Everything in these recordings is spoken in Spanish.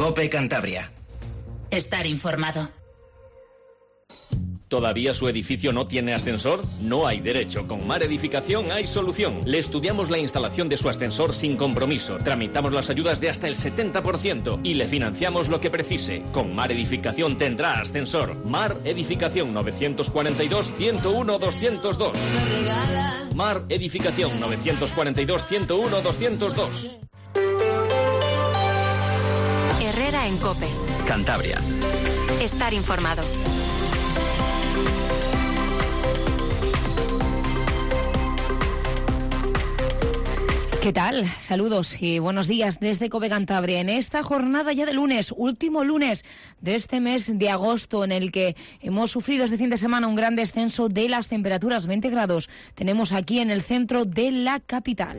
COPE Cantabria. Estar informado. ¿Todavía su edificio no tiene ascensor? No hay derecho. Con Mar Edificación hay solución. Le estudiamos la instalación de su ascensor sin compromiso. Tramitamos las ayudas de hasta el 70% y le financiamos lo que precise. Con Mar Edificación tendrá ascensor. Mar Edificación 942-101-202. Mar Edificación 942-101-202. Herrera en COPE. Cantabria. Estar informado. ¿Qué tal? Saludos y buenos días desde COPE Cantabria. En esta jornada ya de lunes, último lunes de este mes de agosto, en el que hemos sufrido este fin de semana un gran descenso de las temperaturas, 20 grados. Tenemos aquí en el centro de la capital.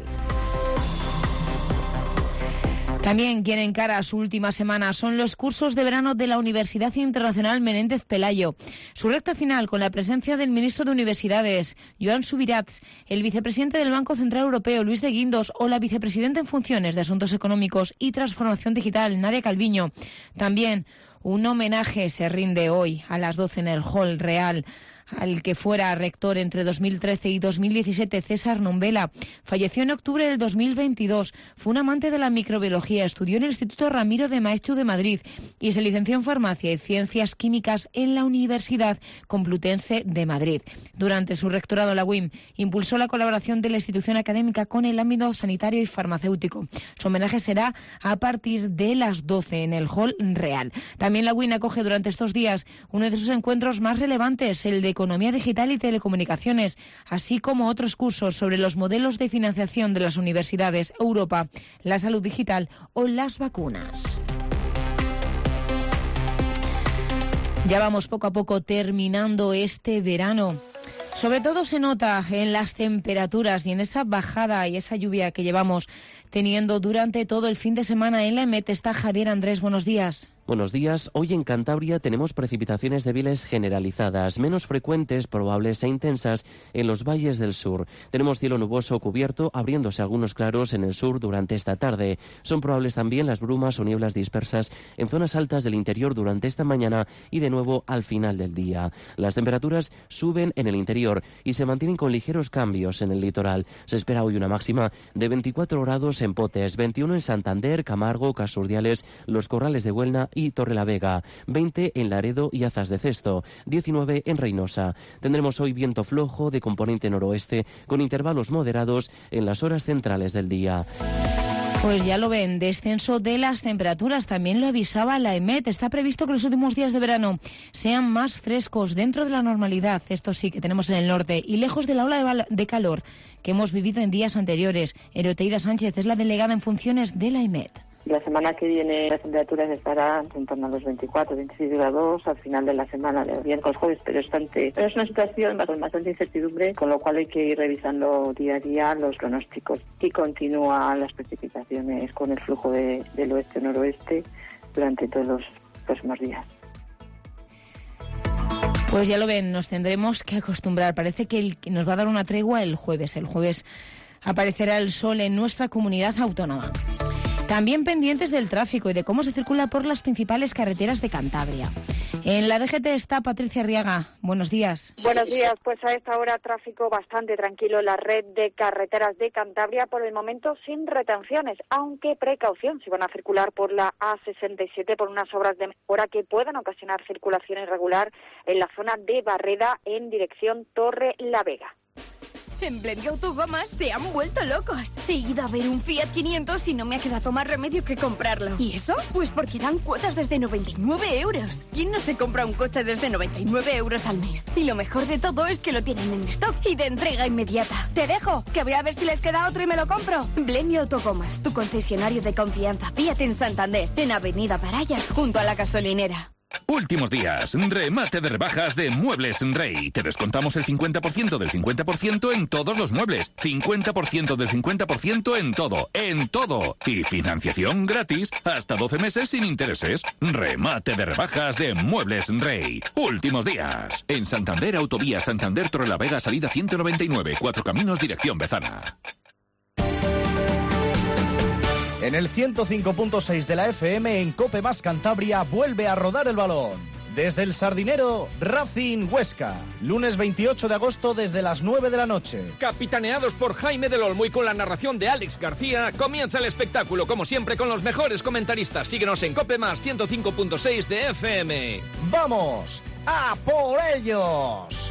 También quien encara su última semana son los cursos de verano de la Universidad Internacional Menéndez Pelayo. Su recta final con la presencia del ministro de Universidades, Joan Subirats, el vicepresidente del Banco Central Europeo, Luis de Guindos, o la vicepresidenta en funciones de Asuntos Económicos y Transformación Digital, Nadia Calviño. También un homenaje se rinde hoy a las 12 en el Hall Real al que fuera rector entre 2013 y 2017, César Nombela. Falleció en octubre del 2022. Fue un amante de la microbiología. Estudió en el Instituto Ramiro de Maeztu de Madrid y se licenció en Farmacia y Ciencias Químicas en la Universidad Complutense de Madrid. Durante su rectorado en la UIM, impulsó la colaboración de la institución académica con el ámbito sanitario y farmacéutico. Su homenaje será a partir de las 12 en el Hall Real. También la UIM acoge durante estos días uno de sus encuentros más relevantes, el de Economía Digital y Telecomunicaciones, así como otros cursos sobre los modelos de financiación de las universidades, Europa, la salud digital o las vacunas. Ya vamos poco a poco terminando este verano. Sobre todo se nota en las temperaturas y en esa bajada y esa lluvia que llevamos teniendo durante todo el fin de semana. En la EMET está Javier Andrés. Buenos días. Buenos días. Hoy en Cantabria tenemos precipitaciones débiles generalizadas, menos frecuentes, probables e intensas en los valles del sur. Tenemos cielo nuboso cubierto, abriéndose algunos claros en el sur durante esta tarde. Son probables también las brumas o nieblas dispersas en zonas altas del interior durante esta mañana y de nuevo al final del día. Las temperaturas suben en el interior y se mantienen con ligeros cambios en el litoral. Se espera hoy una máxima de 24 grados en Potes, 21 en Santander, Camargo, Casurdiales, Los Corrales de Buelna y Torrelavega, 20 en Laredo y Azas de Cesto, 19 en Reynosa. Tendremos hoy viento flojo de componente noroeste con intervalos moderados en las horas centrales del día. Pues ya lo ven, descenso de las temperaturas, también lo avisaba la EMET. Está previsto que los últimos días de verano sean más frescos dentro de la normalidad, esto sí que tenemos en el norte, y lejos de la ola de calor que hemos vivido en días anteriores. Eroteida Sánchez es la delegada en funciones de la EMET. La semana que viene las temperaturas estarán en torno a los 24, 26 grados al final de la semana, de miércoles, jueves, pero es una situación con bastante incertidumbre, con lo cual hay que ir revisando día a día los pronósticos. Y continúan las precipitaciones con el flujo del oeste-noroeste durante todos los próximos días. Pues ya lo ven, nos tendremos que acostumbrar. Parece que nos va a dar una tregua el jueves. El jueves aparecerá el sol en nuestra comunidad autónoma. También pendientes del tráfico y de cómo se circula por las principales carreteras de Cantabria. En la DGT está Patricia Arriaga. Buenos días. Buenos días. Pues a esta hora tráfico bastante tranquilo en la red de carreteras de Cantabria, por el momento sin retenciones, aunque precaución si van a circular por la A67 por unas obras de mejora que puedan ocasionar circulación irregular en la zona de Barreda en dirección Torrelavega. En Blendy Autogomas se han vuelto locos. He ido a ver un Fiat 500 y no me ha quedado más remedio que comprarlo. ¿Y eso? Pues porque dan cuotas desde 99 euros. ¿Quién no se compra un coche desde 99 euros al mes? Y lo mejor de todo es que lo tienen en stock y de entrega inmediata. Te dejo, que voy a ver si les queda otro y me lo compro. Blendy Autogomas, tu concesionario de confianza Fiat en Santander, en Avenida Parayas, junto a la gasolinera. Últimos días, remate de rebajas de Muebles Rey. Te descontamos el 50% del 50% en todos los muebles. 50% del 50% en todo, en todo. Y financiación gratis hasta 12 meses sin intereses. Remate de rebajas de Muebles Rey. Últimos días. En Santander, Autovía Santander Torrelavega, salida 199, 4 Caminos, dirección Bezana. En el 105.6 de la FM, en COPE más Cantabria, vuelve a rodar el balón. Desde el Sardinero, Racing Huesca. Lunes 28 de agosto desde las 9 de la noche. Capitaneados por Jaime del Olmo y con la narración de Alex García, comienza el espectáculo, como siempre, con los mejores comentaristas. Síguenos en COPE más 105.6 de FM. ¡Vamos a por ellos!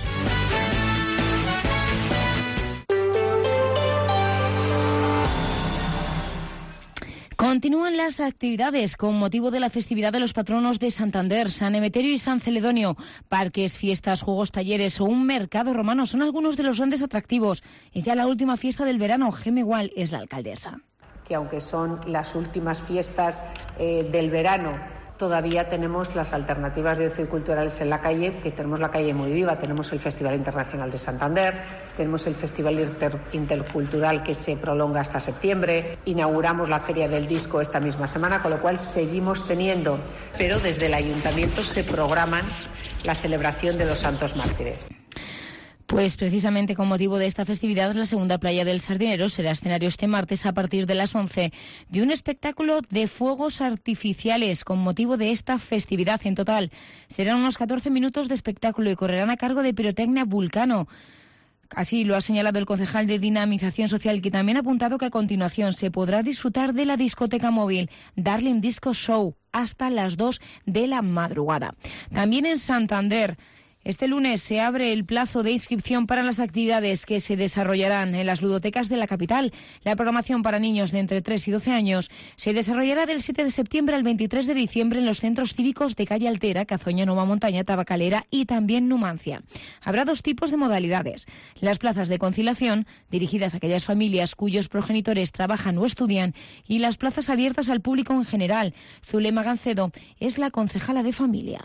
Continúan las actividades con motivo de la festividad de los patronos de Santander, San Emeterio y San Celedonio. Parques, fiestas, juegos, talleres o un mercado romano son algunos de los grandes atractivos. Es ya la última fiesta del verano. Geme Gual es la alcaldesa. Que aunque son las últimas fiestas del verano, todavía tenemos las alternativas de ocio y culturales en la calle, que tenemos la calle muy viva. Tenemos el Festival Internacional de Santander, tenemos el Festival Intercultural que se prolonga hasta septiembre, inauguramos la Feria del Disco esta misma semana, con lo cual seguimos teniendo, pero desde el Ayuntamiento se programan la celebración de los Santos Mártires. Pues precisamente con motivo de esta festividad, la segunda playa del Sardinero será escenario este martes a partir de las 11 de un espectáculo de fuegos artificiales con motivo de esta festividad. En total serán unos 14 minutos de espectáculo y correrán a cargo de Pirotecnia Vulcano. Así lo ha señalado el concejal de Dinamización Social, que también ha apuntado que a continuación se podrá disfrutar de la discoteca móvil Darling Disco Show hasta las 2 de la madrugada. También en Santander, este lunes se abre el plazo de inscripción para las actividades que se desarrollarán en las ludotecas de la capital. La programación para niños de entre 3 y 12 años se desarrollará del 7 de septiembre al 23 de diciembre en los centros cívicos de Calle Altera, Cazoña, Nueva Montaña, Tabacalera y también Numancia. Habrá dos tipos de modalidades: las plazas de conciliación, dirigidas a aquellas familias cuyos progenitores trabajan o estudian, y las plazas abiertas al público en general. Zulema Gancedo es la concejala de familia.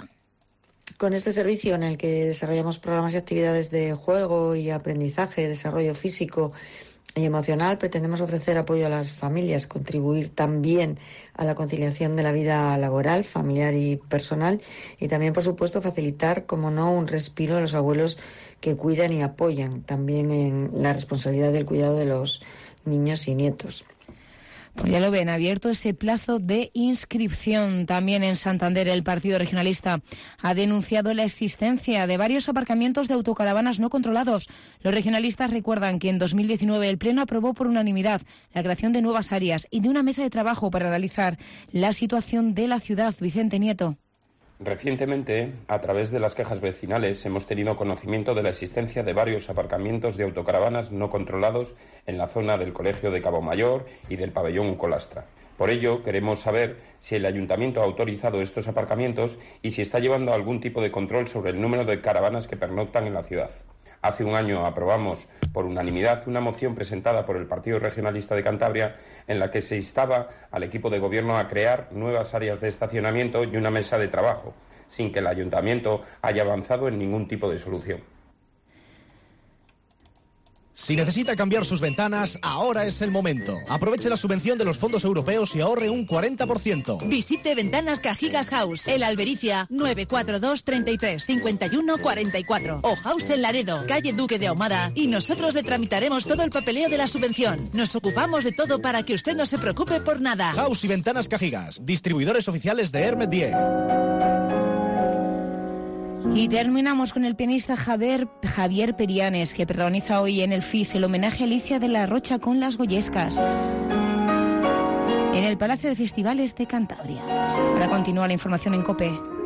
Con este servicio, en el que desarrollamos programas y actividades de juego y aprendizaje, desarrollo físico y emocional, pretendemos ofrecer apoyo a las familias, contribuir también a la conciliación de la vida laboral, familiar y personal, y también, por supuesto, facilitar, como no, un respiro a los abuelos que cuidan y apoyan también en la responsabilidad del cuidado de los niños y nietos. Pues ya lo ven, abierto ese plazo de inscripción. También en Santander, el Partido Regionalista ha denunciado la existencia de varios aparcamientos de autocaravanas no controlados. Los regionalistas recuerdan que en 2019 el Pleno aprobó por unanimidad la creación de nuevas áreas y de una mesa de trabajo para analizar la situación de la ciudad. Vicente Nieto. Recientemente, a través de las quejas vecinales, hemos tenido conocimiento de la existencia de varios aparcamientos de autocaravanas no controlados en la zona del Colegio de Cabo Mayor y del Pabellón Ucolastra. Por ello, queremos saber si el Ayuntamiento ha autorizado estos aparcamientos y si está llevando algún tipo de control sobre el número de caravanas que pernoctan en la ciudad. Hace un año aprobamos por unanimidad una moción presentada por el Partido Regionalista de Cantabria en la que se instaba al equipo de gobierno a crear nuevas áreas de estacionamiento y una mesa de trabajo, sin que el Ayuntamiento haya avanzado en ningún tipo de solución. Si necesita cambiar sus ventanas, ahora es el momento. Aproveche la subvención de los fondos europeos y ahorre un 40%. Visite Ventanas Cajigas House, El Albericia, 942 33 51 44. O House en Laredo, calle Duque de Ahumada. Y nosotros le tramitaremos todo el papeleo de la subvención. Nos ocupamos de todo para que usted no se preocupe por nada. House y Ventanas Cajigas, distribuidores oficiales de Hermet Die. Y terminamos con el pianista Javier Perianes, que protagoniza hoy en el FIS el homenaje a Alicia de la Rocha con las Goyescas en el Palacio de Festivales de Cantabria. Ahora continúa la información en COPE.